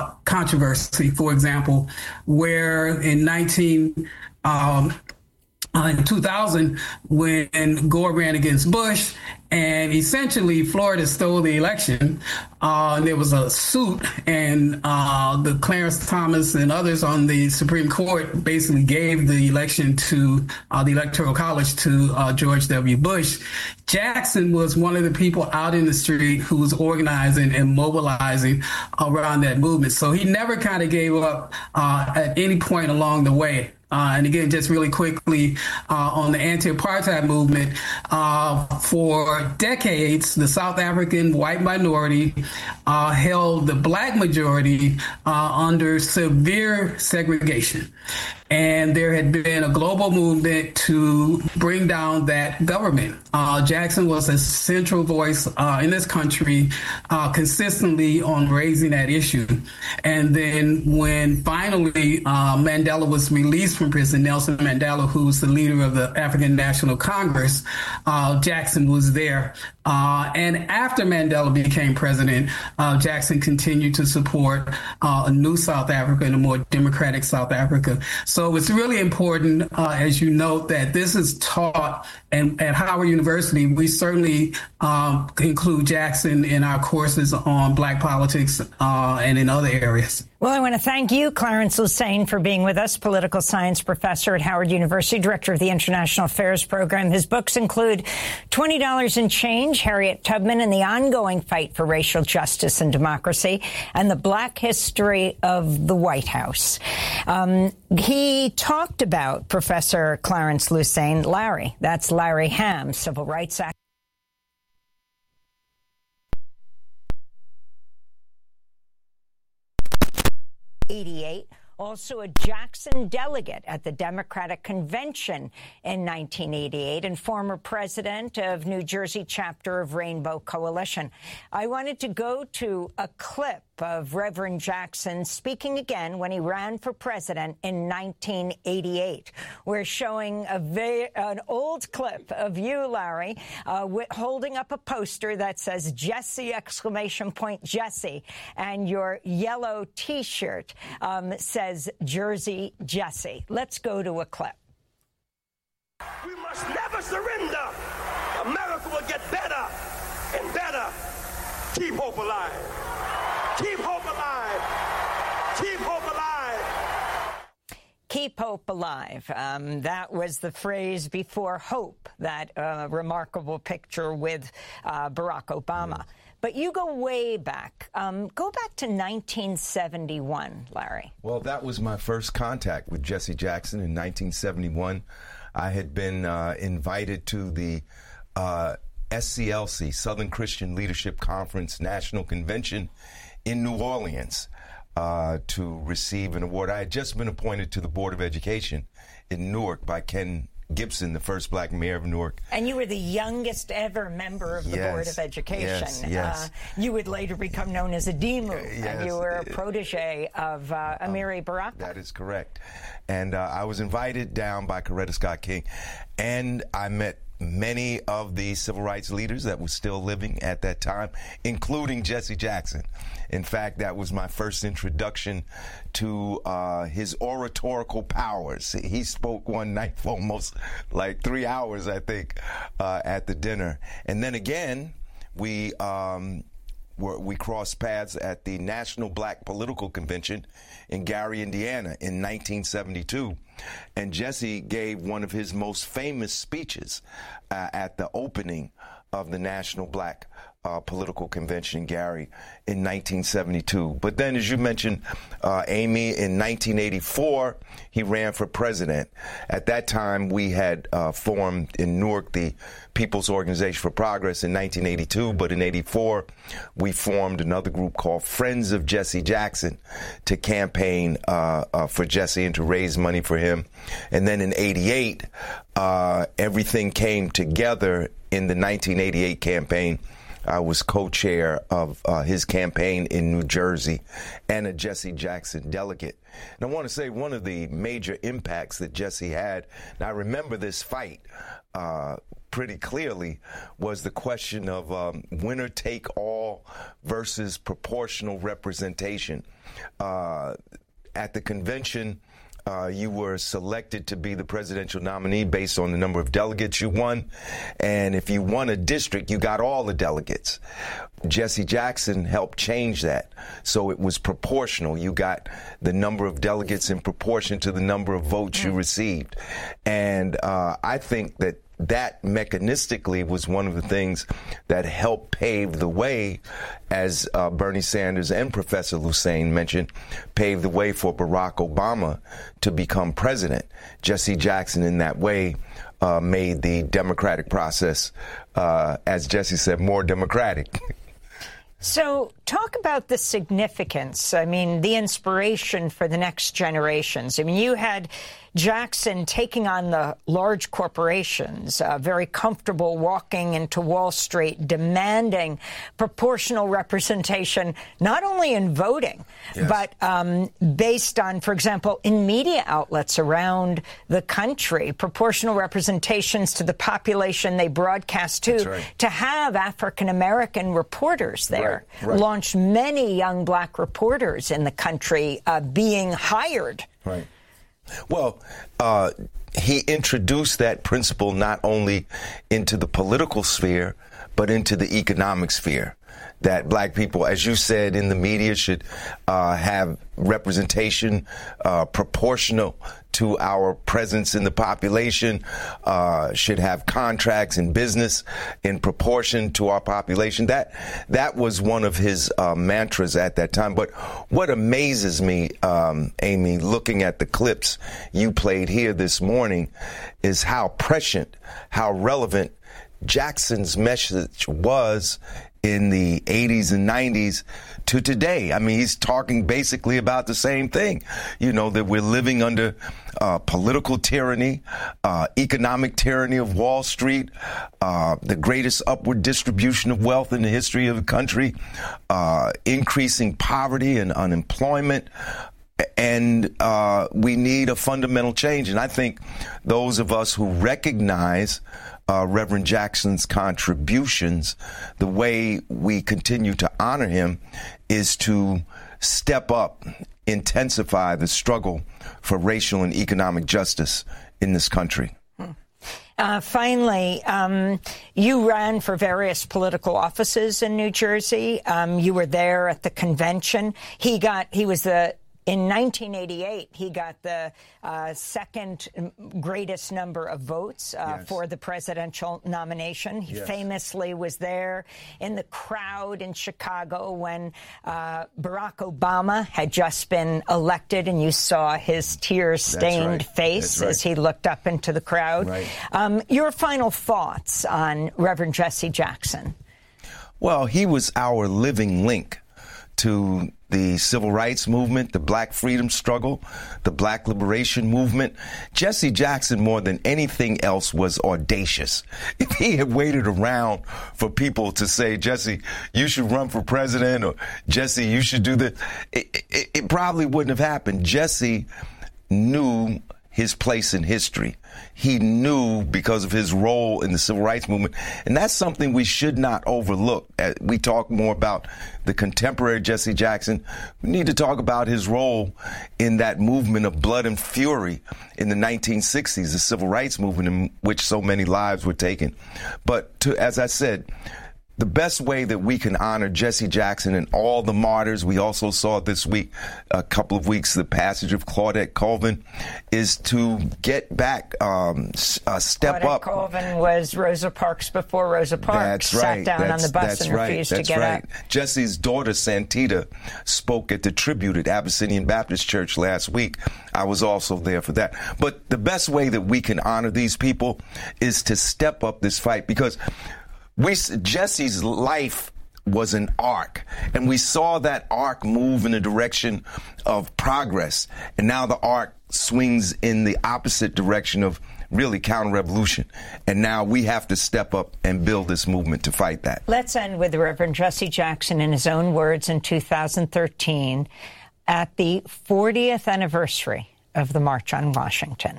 controversy, for example, where in in 2000 when Gore ran against Bush, and essentially Florida stole the election. There was a suit, and the Clarence Thomas and others on the Supreme Court basically gave the election to the Electoral College to George W. Bush. Jackson was one of the people out in the street who was organizing and mobilizing around that movement. So he never kind of gave up at any point along the way. And again, just really quickly on the anti-apartheid movement, for decades, the South African white minority held the black majority under severe segregation. And there had been a global movement to bring down that government. Jackson was a central voice in this country consistently on raising that issue. And then when finally Mandela was released from prison, Nelson Mandela, who's the leader of the African National Congress, Jackson was there. And after Mandela became president, Jackson continued to support a new South Africa and a more democratic South Africa. So it's really important, as you note, that this is taught, and at Howard University, we certainly include Jackson in our courses on Black politics and in other areas. Well, I want to thank you, Clarence Lusane, for being with us, political science professor at Howard University, director of the International Affairs Program. His books include $20 and Change, Harriet Tubman and the Ongoing Fight for Racial Justice and Democracy, and The Black History of the White House. He talked about Professor Clarence Lusane, Larry. That's Larry Hamm, civil rights activist. '88, also a Jackson delegate at the Democratic Convention in 1988 and former president of New Jersey chapter of Rainbow Coalition. I wanted to go to a clip of Reverend Jackson speaking again when he ran for president in 1988. We're showing an old clip of you, Larry, holding up a poster that says Jesse, exclamation point, Jesse, and your yellow T-shirt says Jersey Jesse. Let's go to a clip. We must never surrender. America will get better and better. Keep hope alive. Keep hope alive. Keep hope alive. Keep hope alive. That was the phrase before hope, that remarkable picture with Barack Obama. Yes. But you go way back. Go back to 1971, Larry. Well, that was my first contact with Jesse Jackson in 1971. I had been invited to the SCLC, Southern Christian Leadership Conference National Convention in New Orleans to receive an award. I had just been appointed to the Board of Education in Newark by Ken Gibson, the first black mayor of Newark. And you were the youngest ever member of the Board of Education. Yes. You would later become known as a DMU, and you were a protege of Amiri Baraka. That is correct. And I was invited down by Coretta Scott King, and I met many of the civil rights leaders that were still living at that time, including Jesse Jackson. In fact, that was my first introduction to his oratorical powers. He spoke one night for almost like 3 hours, I think, at the dinner. And then again, we crossed paths at the National Black Political Convention in Gary, Indiana in 1972. And Jesse gave one of his most famous speeches at the opening of the National Black Political Convention in Gary in 1972. But then, as you mentioned, Amy, in 1984, he ran for president. At that time, we had formed in Newark the People's Organization for Progress in 1982, but in 84, we formed another group called Friends of Jesse Jackson to campaign for Jesse and to raise money for him. And then in 88, everything came together in the 1988 campaign. I was co-chair of his campaign in New Jersey and a Jesse Jackson delegate. And I want to say one of the major impacts that Jesse had, and I remember this fight pretty clearly, was the question of winner take all versus proportional representation. At the convention, You were selected to be the presidential nominee based on the number of delegates you won. And if you won a district, you got all the delegates. Jesse Jackson helped change that. So it was proportional. You got the number of delegates in proportion to the number of votes you received. And I think that mechanistically was one of the things that helped pave the way, as Bernie Sanders and Professor Lusane mentioned, paved the way for Barack Obama to become president. Jesse Jackson, in that way, made the democratic process, as Jesse said, more democratic. So talk about the significance, I mean, the inspiration for the next generations. I mean, you had Jackson taking on the large corporations, very comfortable walking into Wall Street, demanding proportional representation, not only in voting, but based on, for example, in media outlets around the country, proportional representations to the population they broadcast to, to have African-American reporters there, launched many young black reporters in the country being hired. Right. Well, he introduced that principle not only into the political sphere, but into the economic sphere. That black people, as you said, in the media should have representation proportional to our presence in the population, should have contracts in business in proportion to our population. That was one of his mantras at that time. But what amazes me, Amy, looking at the clips you played here this morning, is how prescient, how relevant Jackson's message was in the 80s and 90s to today. I mean, he's talking basically about the same thing, you know, that we're living under political tyranny, economic tyranny of Wall Street, the greatest upward distribution of wealth in the history of the country, increasing poverty and unemployment. And we need a fundamental change. And I think those of us who recognize Reverend Jackson's contributions, the way we continue to honor him is to step up, intensify the struggle for racial and economic justice in this country. Finally, you ran for various political offices in New Jersey. You were there at the convention. In 1988, he got the second greatest number of votes for the presidential nomination. He famously was there in the crowd in Chicago when Barack Obama had just been elected, and you saw his tear-stained face as he looked up into the crowd. Your final thoughts on Reverend Jesse Jackson? Well, he was our living link to the civil rights movement, the black freedom struggle, the black liberation movement. Jesse Jackson, more than anything else, was audacious. If he had waited around for people to say, Jesse, you should run for president, or Jesse, you should do this, it probably wouldn't have happened. Jesse knew his place in history. He knew because of his role in the civil rights movement. And that's something we should not overlook. We talk more about the contemporary Jesse Jackson. We need to talk about his role in that movement of blood and fury in the 1960s, the civil rights movement in which so many lives were taken. But as I said, the best way that we can honor Jesse Jackson and all the martyrs, we also saw this week, a couple of weeks, the passage of Claudette Colvin, is to get back, step up. Claudette Colvin was Rosa Parks before Rosa Parks sat down on the bus and refused to get up. Jesse's daughter, Santita, spoke at the tribute at Abyssinian Baptist Church last week. I was also there for that. But the best way that we can honor these people is to step up this fight, because Jesse's life was an arc, and we saw that arc move in the direction of progress, and now the arc swings in the opposite direction of really counter-revolution, and now we have to step up and build this movement to fight that. Let's end with Reverend Jesse Jackson, in his own words, in 2013, at the 40th anniversary of the March on Washington.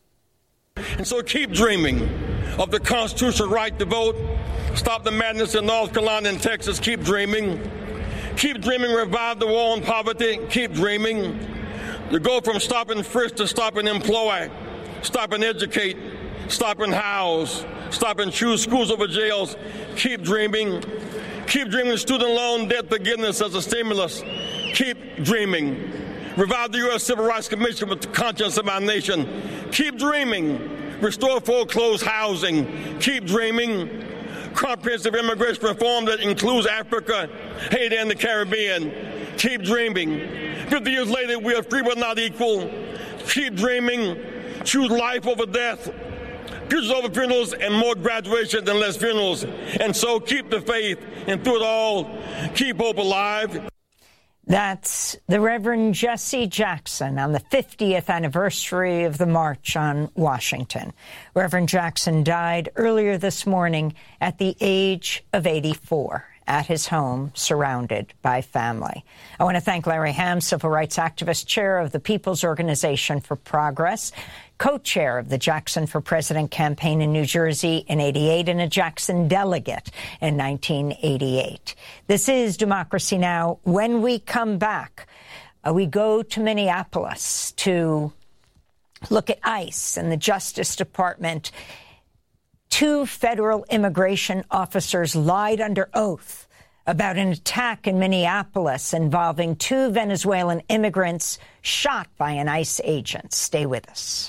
And so keep dreaming of the constitutional right to vote. Stop the madness in North Carolina and Texas. Keep dreaming. Keep dreaming. Revive the war on poverty. Keep dreaming. You go from stop and frisk to stop and employ, stop and educate, stop and house, stop and choose schools over jails. Keep dreaming. Keep dreaming student loan debt forgiveness as a stimulus. Keep dreaming. Revive the U.S. Civil Rights Commission with the conscience of our nation. Keep dreaming. Restore foreclosed housing. Keep dreaming. Comprehensive immigration reform that includes Africa, Haiti, and the Caribbean. Keep dreaming. 50 years later, we are free but not equal. Keep dreaming. Choose life over death. Futures over funerals, and more graduation than less funerals. And so keep the faith, and through it all, keep hope alive. That's the Reverend Jesse Jackson on the 50th anniversary of the March on Washington. Reverend Jackson died earlier this morning at the age of 84 at his home, surrounded by family. I want to thank Larry Hamm, civil rights activist, chair of the People's Organization for Progress, co-chair of the Jackson for President campaign in New Jersey in '88, and a Jackson delegate in 1988. This is Democracy Now! When we come back, we go to Minneapolis to look at ICE and the Justice Department. 2 federal immigration officers lied under oath about an attack in Minneapolis involving 2 Venezuelan immigrants shot by an ICE agent. Stay with us.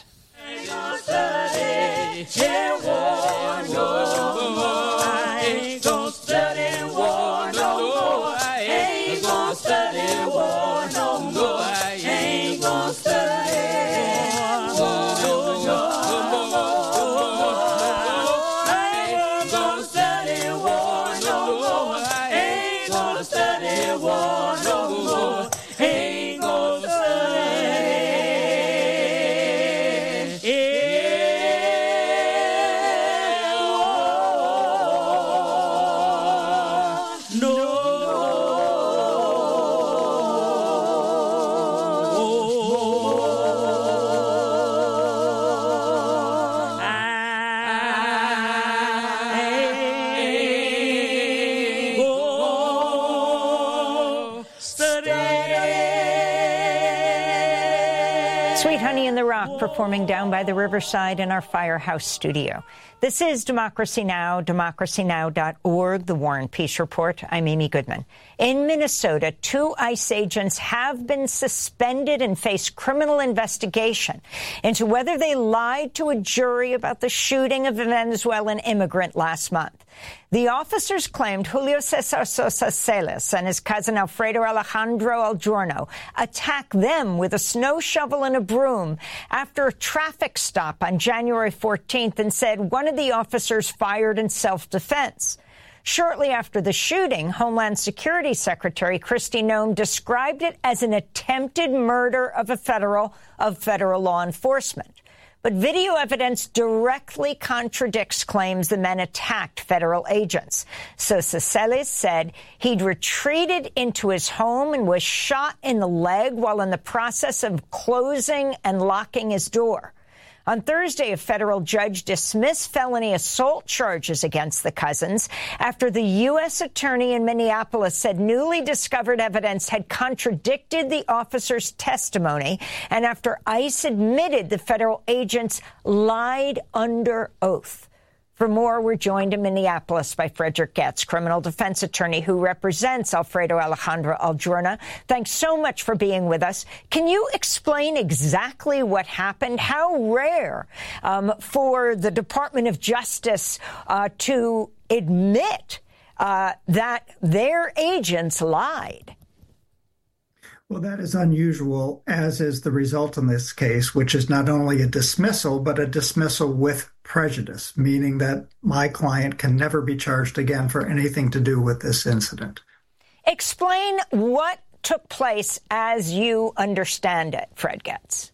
Sweet Honey in the Rock performing down by the riverside in our Firehouse studio. This is Democracy Now!, democracynow.org, the War and Peace Report. I'm Amy Goodman. In Minnesota, 2 ICE agents have been suspended and face criminal investigation into whether they lied to a jury about the shooting of a Venezuelan immigrant last month. The officers claimed Julio Cesar Sosa Celis and his cousin Alfredo Alejandro Algiorno attacked them with a snow shovel and a broom after a traffic stop on January 14th and said one of the officers fired in self-defense. Shortly after the shooting, Homeland Security Secretary Kristi Noem described it as an attempted murder of federal law enforcement. But video evidence directly contradicts claims the men attacked federal agents. Sosa Celis said he'd retreated into his home and was shot in the leg while in the process of closing and locking his door. On Thursday, a federal judge dismissed felony assault charges against the cousins after the U.S. attorney in Minneapolis said newly discovered evidence had contradicted the officer's testimony and after ICE admitted the federal agents lied under oath. For more, we're joined in Minneapolis by Frederick Getz, criminal defense attorney who represents Alfredo Alejandro Algiorno. Thanks so much for being with us. Can you explain exactly what happened? How rare for the Department of Justice to admit that their agents lied? Well, that is unusual, as is the result in this case, which is not only a dismissal, but a dismissal with prejudice, meaning that my client can never be charged again for anything to do with this incident. Explain what took place as you understand it, Fred Getz.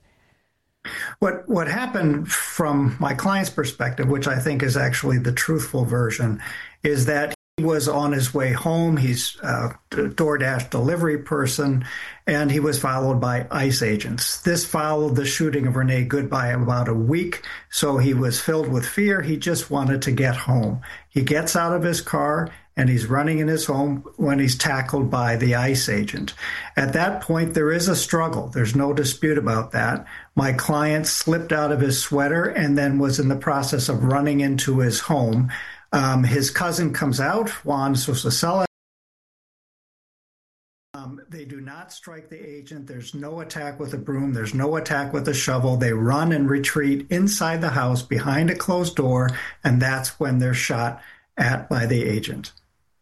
What happened from my client's perspective, which I think is actually the truthful version, is that he was on his way home. He's a DoorDash delivery person, and he was followed by ICE agents. This followed the shooting of Renee Good by about a week, so he was filled with fear. He just wanted to get home. He gets out of his car, and he's running in his home when he's tackled by the ICE agent. At that point, there is a struggle. There's no dispute about that. My client slipped out of his sweater and then was in the process of running into his home. His cousin comes out, Juan Sosasela. They do not strike the agent. There's no attack with a broom. There's no attack with a shovel. They run and retreat inside the house behind a closed door, and that's when they're shot at by the agent.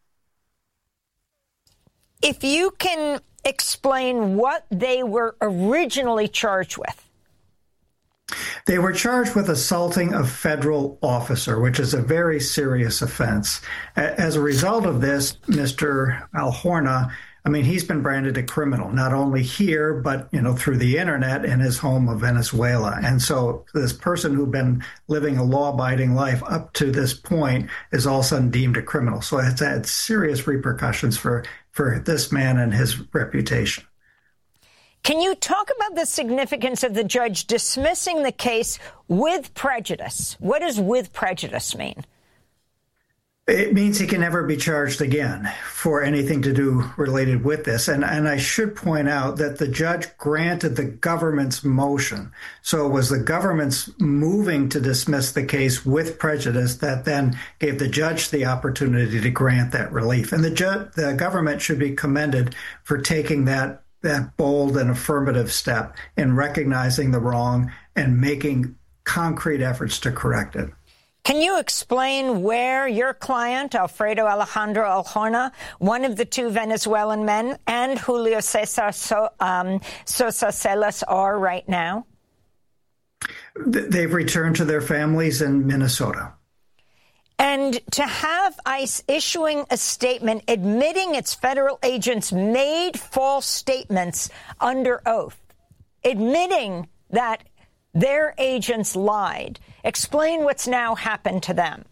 If you can explain what they were originally charged with. They were charged with assaulting a federal officer, which is a very serious offense. As a result of this, Mr. Alhorna, he's been branded a criminal, not only here, but, through the internet in his home of Venezuela. And so this person who'd been living a law-abiding life up to this point is all of a sudden deemed a criminal. So it's had serious repercussions for this man and his reputation. Can you talk about the significance of the judge dismissing the case with prejudice? What does with prejudice mean? It means he can never be charged again for anything to do related with this. And I should point out that the judge granted the government's motion. So it was the government's moving to dismiss the case with prejudice that then gave the judge the opportunity to grant that relief. And the government should be commended for taking that bold and affirmative step in recognizing the wrong and making concrete efforts to correct it. Can you explain where your client, Alfredo Alejandro Alhorna, one of the two Venezuelan men, and Julio Cesar Sosa Celas are right now? They've returned to their families in Minnesota. And to have ICE issuing a statement admitting its federal agents made false statements under oath, admitting that their agents lied. Explain what's now happened to them.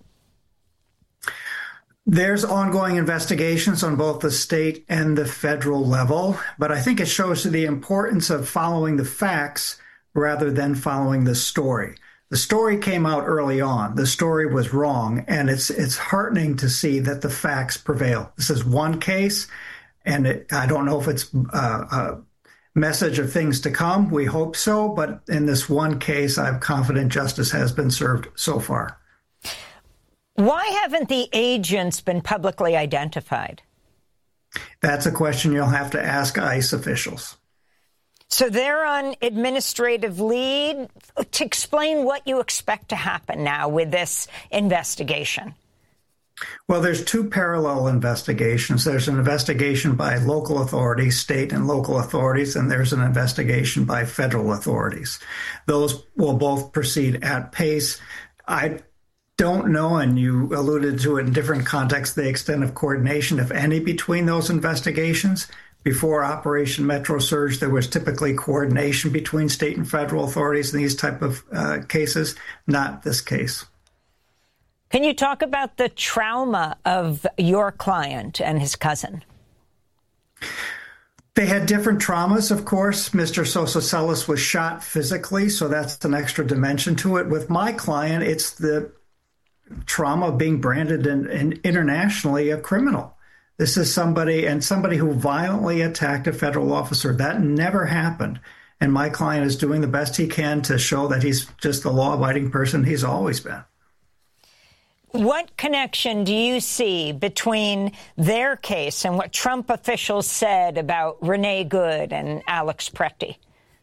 There's ongoing investigations on both the state and the federal level, but I think it shows the importance of following the facts rather than following the story. The story came out early on. The story was wrong, and it's heartening to see that the facts prevail. This is one case, and I don't know if it's a message of things to come. We hope so, but in this one case, I'm confident justice has been served so far. Why haven't the agents been publicly identified? That's a question you'll have to ask ICE officials. So they're on administrative leave. To explain what you expect to happen now with this investigation. Well, there's two parallel investigations. There's an investigation by local authorities, state and local authorities, and there's an investigation by federal authorities. Those will both proceed at pace. I don't know, and you alluded to it in different contexts, the extent of coordination, if any, between those investigations. Before Operation Metro Surge, there was typically coordination between state and federal authorities in these type of cases, not this case. Can you talk about the trauma of your client and his cousin? They had different traumas, of course. Mr. Sosa Celas was shot physically, so that's an extra dimension to it. With my client, it's the trauma of being branded internationally a criminal. This is somebody who violently attacked a federal officer. That never happened. And my client is doing the best he can to show that he's just the law-abiding person he's always been. What connection do you see between their case and what Trump officials said about Renee Good and Alex Pretty?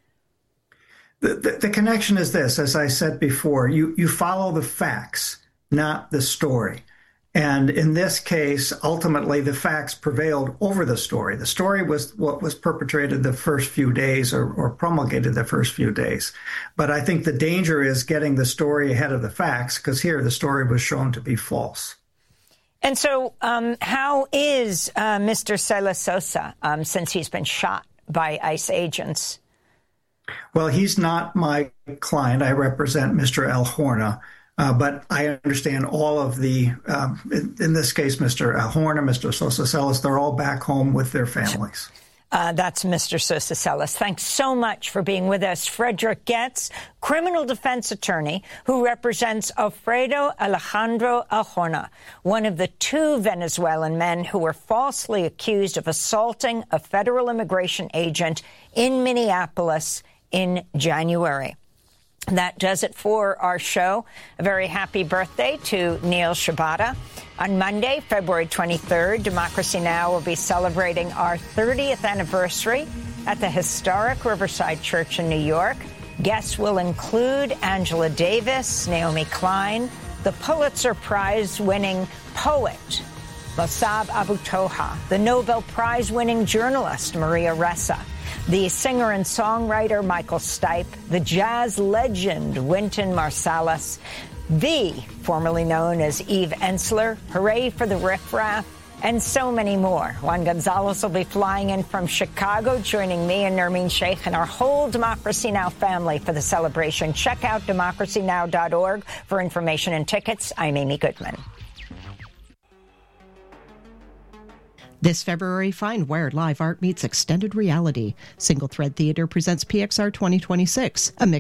The connection is this, as I said before, you follow the facts, not the story. And in this case, ultimately, the facts prevailed over the story. The story was what was perpetrated the first few days or promulgated the first few days. But I think the danger is getting the story ahead of the facts, because here the story was shown to be false. And so how is Mr. Celas Sosa, since he's been shot by ICE agents? Well, he's not my client. I represent Mr. Alhorna. But I understand all of the, in this case, Mr. Alhorna, Mr. Sosa Celas, they're all back home with their families. That's Mr. Sosceles. Thanks so much for being with us. Frederick Getz, criminal defense attorney who represents Alfredo Alejandro Arjona, one of the 2 Venezuelan men who were falsely accused of assaulting a federal immigration agent in Minneapolis in January. That does it for our show. A very happy birthday to Neil Shibata. On Monday, February 23rd, Democracy Now! Will be celebrating our 30th anniversary at the historic Riverside Church in New York. Guests will include Angela Davis, Naomi Klein, the Pulitzer Prize-winning poet Mossab Abu Toha, the Nobel Prize-winning journalist Maria Ressa, the singer and songwriter Michael Stipe, the jazz legend Wynton Marsalis, the formerly known as Eve Ensler, Hooray for the Riff Raff, and so many more. Juan Gonzalez will be flying in from Chicago, joining me and Nermeen Sheikh and our whole Democracy Now! Family for the celebration. Check out democracynow.org for information and tickets. I'm Amy Goodman. This February, find Wired Live Art Meets Extended Reality. Single Thread Theater presents PXR 2026, a mix